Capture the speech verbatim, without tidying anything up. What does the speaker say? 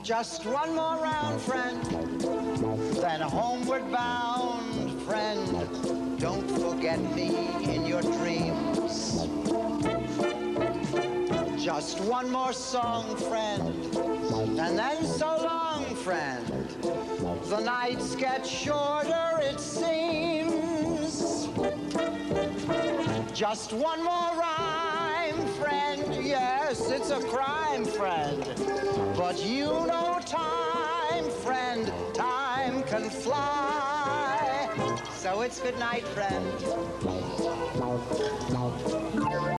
Just one more round, friend, then homeward bound, friend. Don't forget me in your dreams. Just one more song, friend, and then so long, friend. The nights get shorter, it seems. Just one more rhyme, friend. Yes, it's a crime, friend. But you know time, friend, time can fly. So it's good night, friend.